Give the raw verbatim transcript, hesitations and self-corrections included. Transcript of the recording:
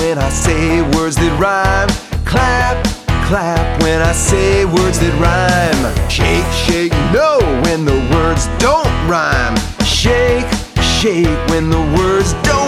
when I say words that rhyme. Clap, clap when I say words that rhyme. Shake, shake, no when the words don't rhyme. Shake, shake when the words don't